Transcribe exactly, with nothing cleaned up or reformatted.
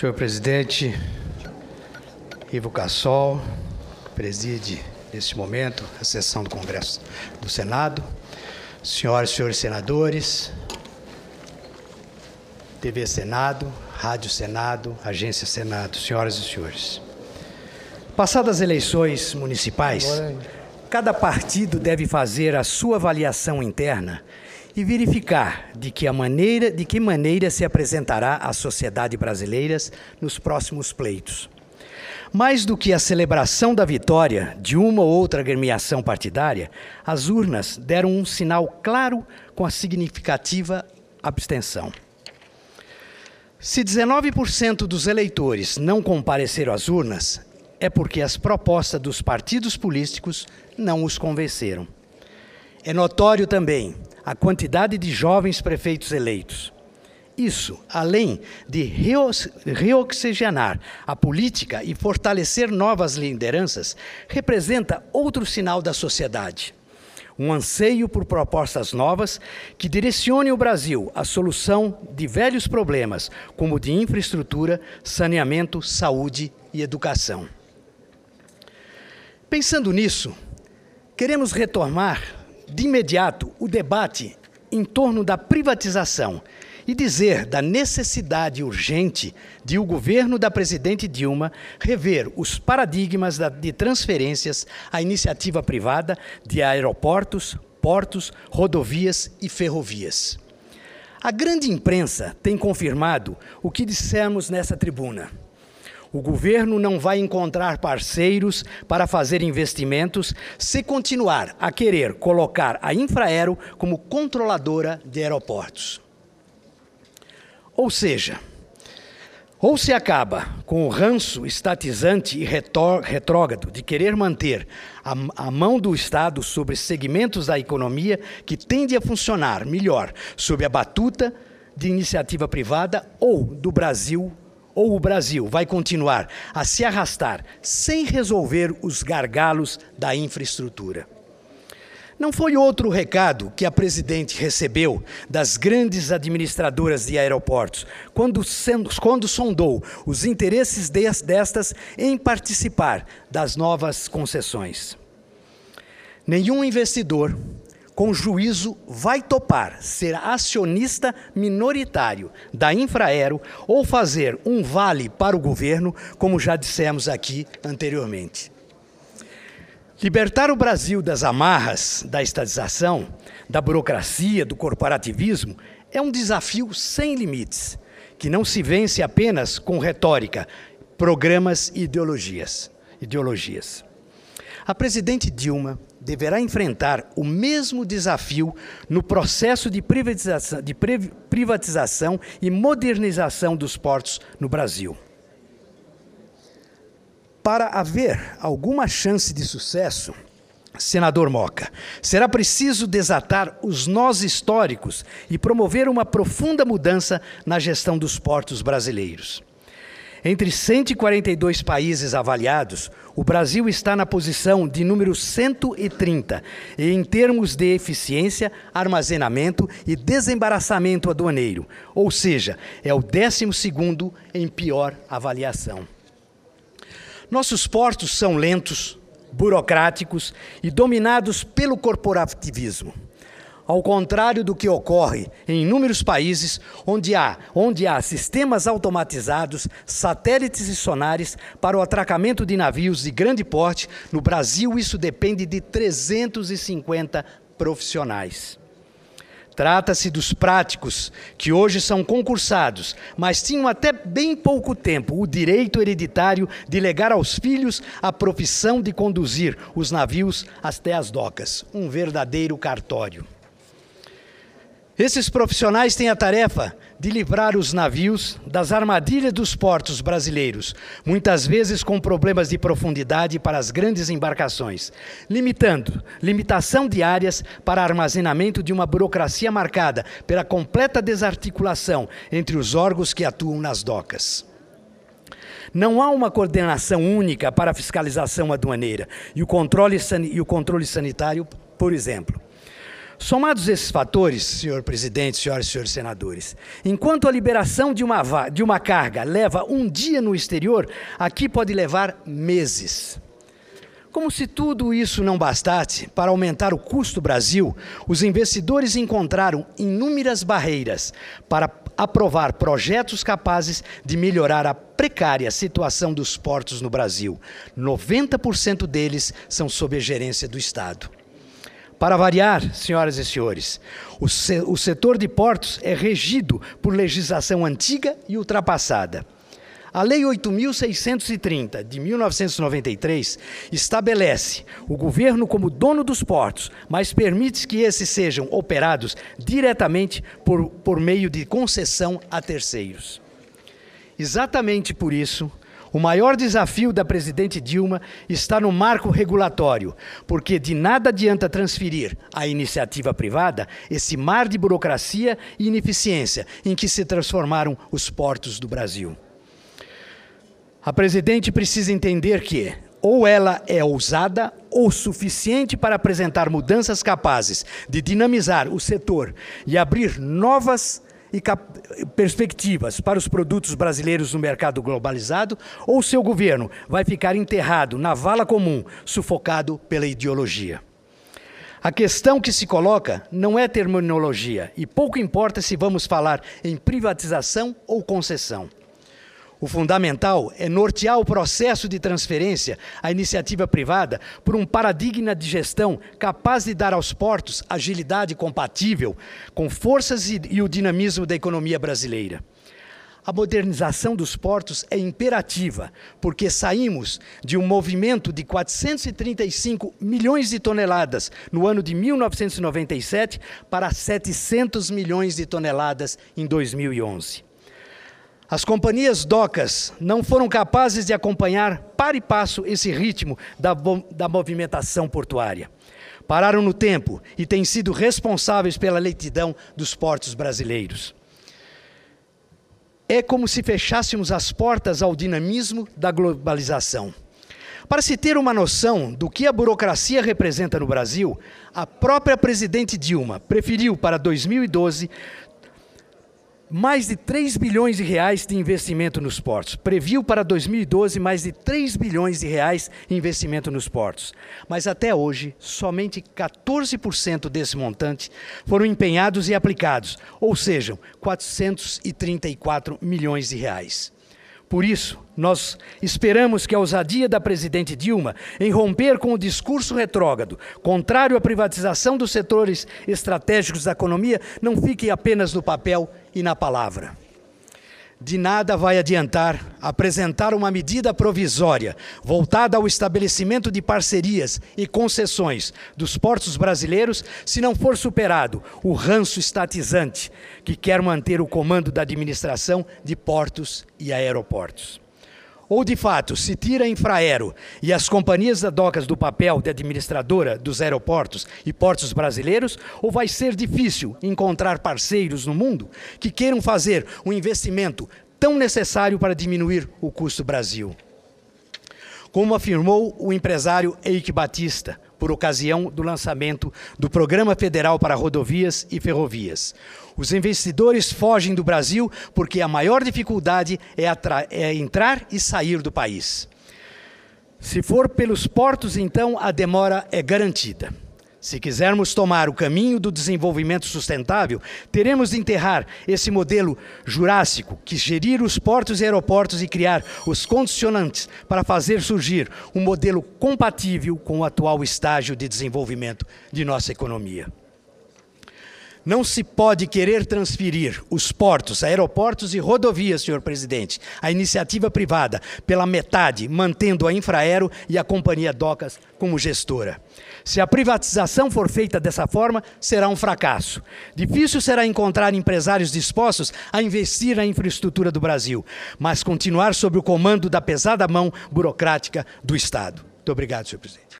Senhor presidente Ivo Cassol, preside neste momento a sessão do Congresso do Senado, senhoras e senhores senadores, T V Senado, Rádio Senado, Agência Senado, senhoras e senhores. Passadas as eleições municipais, cada partido deve fazer a sua avaliação interna e verificar de que, a maneira, de que maneira se apresentará à sociedade brasileira nos próximos pleitos. Mais do que a celebração da vitória de uma ou outra agremiação partidária, as urnas deram um sinal claro com a significativa abstenção. Se dezenove por cento dos eleitores não compareceram às urnas, é porque as propostas dos partidos políticos não os convenceram. É notório também a quantidade de jovens prefeitos eleitos. Isso, além de reoxigenar a política e fortalecer novas lideranças, representa outro sinal da sociedade. Um anseio por propostas novas que direcionem o Brasil à solução de velhos problemas, como de infraestrutura, saneamento, saúde e educação. Pensando nisso, queremos retomar de imediato o debate em torno da privatização e dizer da necessidade urgente de o governo da presidente Dilma rever os paradigmas de transferências à iniciativa privada de aeroportos, portos, rodovias e ferrovias. A grande imprensa tem confirmado o que dissemos nessa tribuna. O governo não vai encontrar parceiros para fazer investimentos se continuar a querer colocar a Infraero como controladora de aeroportos. Ou seja, ou se acaba com o ranço estatizante e retrógrado de querer manter a, a mão do Estado sobre segmentos da economia que tende a funcionar melhor sob a batuta de iniciativa privada, ou do Brasil ou o Brasil vai continuar a se arrastar sem resolver os gargalos da infraestrutura. Não foi outro recado que a presidente recebeu das grandes administradoras de aeroportos, quando, quando sondou os interesses destas em participar das novas concessões. Nenhum investidor com juízo vai topar ser acionista minoritário da Infraero ou fazer um vale para o governo, como já dissemos aqui anteriormente. Libertar o Brasil das amarras da estatização, da burocracia, do corporativismo, é um desafio sem limites, que não se vence apenas com retórica, programas e ideologias. ideologias. A presidente Dilma deverá enfrentar o mesmo desafio no processo de privatização, de privatização e modernização dos portos no Brasil. Para haver alguma chance de sucesso, senador Moca, será preciso desatar os nós históricos e promover uma profunda mudança na gestão dos portos brasileiros. Entre cento e quarenta e dois países avaliados, o Brasil está na posição de número cento e trinta, em termos de eficiência, armazenamento e desembaraçamento aduaneiro, ou seja, é o décimo segundo em pior avaliação. Nossos portos são lentos, burocráticos e dominados pelo corporativismo. Ao contrário do que ocorre em inúmeros países onde há, onde há sistemas automatizados, satélites e sonares para o atracamento de navios de grande porte, no Brasil isso depende de trezentos e cinquenta profissionais. Trata-se dos práticos, que hoje são concursados, mas tinham até bem pouco tempo o direito hereditário de legar aos filhos a profissão de conduzir os navios até as docas, um verdadeiro cartório. Esses profissionais têm a tarefa de livrar os navios das armadilhas dos portos brasileiros, muitas vezes com problemas de profundidade para as grandes embarcações, limitando, limitação de áreas para armazenamento de uma burocracia marcada pela completa desarticulação entre os órgãos que atuam nas docas. Não há uma coordenação única para a fiscalização aduaneira e o controle, e o controle sanitário, por exemplo. Somados esses fatores, senhor presidente, senhoras e senhores senadores, enquanto a liberação de uma, de uma carga leva um dia no exterior, aqui pode levar meses. Como se tudo isso não bastasse, para aumentar o custo do Brasil, os investidores encontraram inúmeras barreiras para aprovar projetos capazes de melhorar a precária situação dos portos no Brasil. noventa por cento deles são sob a gerência do Estado. Para variar, senhoras e senhores, o, se, o setor de portos é regido por legislação antiga e ultrapassada. A Lei oito mil seiscentos e trinta, de mil novecentos e noventa e três, estabelece o governo como dono dos portos, mas permite que esses sejam operados diretamente por, por meio de concessão a terceiros. Exatamente por isso, o maior desafio da presidente Dilma está no marco regulatório, porque de nada adianta transferir à iniciativa privada esse mar de burocracia e ineficiência em que se transformaram os portos do Brasil. A presidente precisa entender que ou ela é ousada ou suficiente para apresentar mudanças capazes de dinamizar o setor e abrir novas e perspectivas para os produtos brasileiros no mercado globalizado, ou seu governo vai ficar enterrado na vala comum, sufocado pela ideologia. A questão que se coloca não é terminologia, e pouco importa se vamos falar em privatização ou concessão. O fundamental é nortear o processo de transferência à iniciativa privada por um paradigma de gestão capaz de dar aos portos agilidade compatível com forças e, e o dinamismo da economia brasileira. A modernização dos portos é imperativa, porque saímos de um movimento de quatrocentos e trinta e cinco milhões de toneladas no ano de mil novecentos e noventa e sete para setecentos milhões de toneladas em dois mil e onze. As companhias docas não foram capazes de acompanhar par e passo esse ritmo da, da movimentação portuária. Pararam no tempo e têm sido responsáveis pela lentidão dos portos brasileiros. É como se fechássemos as portas ao dinamismo da globalização. Para se ter uma noção do que a burocracia representa no Brasil, a própria presidente Dilma preferiu para dois mil e doze mais de três bilhões de reais de investimento nos portos. Previu para dois mil e doze mais de três bilhões de reais de investimento nos portos. Mas até hoje, somente quatorze por cento desse montante foram empenhados e aplicados, ou seja, quatrocentos e trinta e quatro milhões de reais. Por isso, nós esperamos que a ousadia da presidente Dilma em romper com o discurso retrógrado, contrário à privatização dos setores estratégicos da economia, não fique apenas no papel e na palavra. De nada vai adiantar apresentar uma medida provisória voltada ao estabelecimento de parcerias e concessões dos portos brasileiros se não for superado o ranço estatizante que quer manter o comando da administração de portos e aeroportos. Ou, de fato, se tira a Infraero e as companhias da docas do papel de administradora dos aeroportos e portos brasileiros, ou vai ser difícil encontrar parceiros no mundo que queiram fazer um investimento tão necessário para diminuir o custo do Brasil. Como afirmou o empresário Eike Batista, por ocasião do lançamento do Programa Federal para Rodovias e Ferrovias. Os investidores fogem do Brasil porque a maior dificuldade é, é entrar e sair do país. Se for pelos portos, então, a demora é garantida. Se quisermos tomar o caminho do desenvolvimento sustentável, teremos de enterrar esse modelo jurássico que gerir os portos e aeroportos e criar os condicionantes para fazer surgir um modelo compatível com o atual estágio de desenvolvimento de nossa economia. Não se pode querer transferir os portos, aeroportos e rodovias, senhor presidente, à iniciativa privada pela metade, mantendo a Infraero e a Companhia Docas como gestora. Se a privatização for feita dessa forma, será um fracasso. Difícil será encontrar empresários dispostos a investir na infraestrutura do Brasil, mas continuar sob o comando da pesada mão burocrática do Estado. Muito obrigado, senhor presidente.